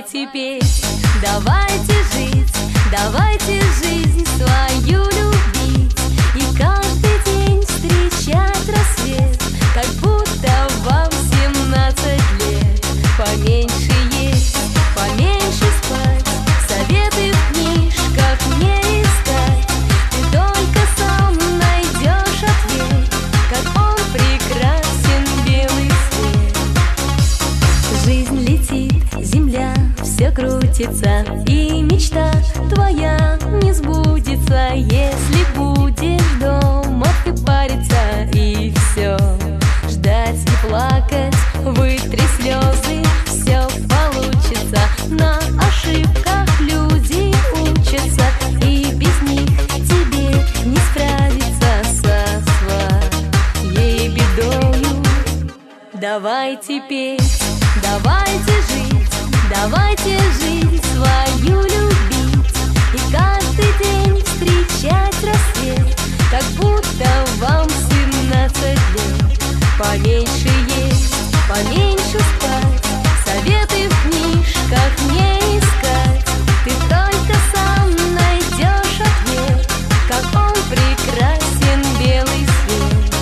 Давайте петь, давайте жить, давайте жизнь свою любить и каждый день встречать рассвет, как будто вам 17 лет. Поменьше есть, поменьше спать, советы в книжках не искать. Ты только сам найдешь ответ, как он прекрасен, белый свет. Жизнь летит, земля все крутится, и мечта твоя не сбудется, если будешь дома ты париться и все ждать и плакать, вытри слезы, все получится. На ошибках люди учатся, и без них тебе не справиться со своей бедою. Давайте петь, давайте жить, давайте жизнь свою любить и каждый день встречать рассвет, как будто вам 17 лет. Поменьше есть, поменьше спать, советы в книжках не искать. Ты только сам найдешь ответ, как он прекрасен, белый свет.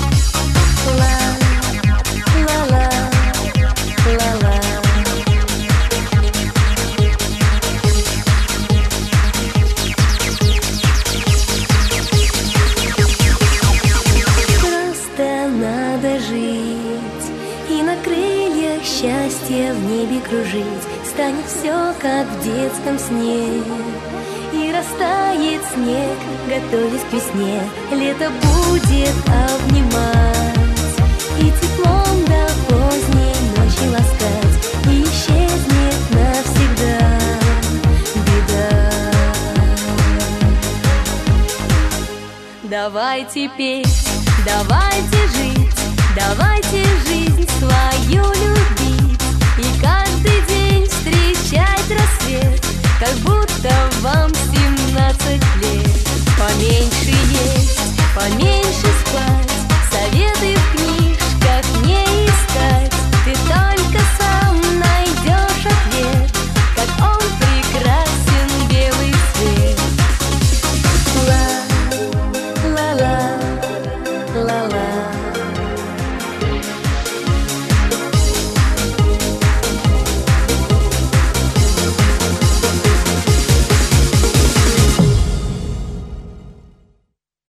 Ла-ла-ла, ла-ла. Надо жить и на крыльях счастья в небе кружить. Станет все, как в детском сне, и растает снег, готовясь к весне. Лето будет обнимать и теплом до поздней ночи ласкать, и исчезнет навсегда беда. Давайте петь, давайте жить, давайте жизнь свою любить и каждый день встречать рассвет, как будто вам 17 лет.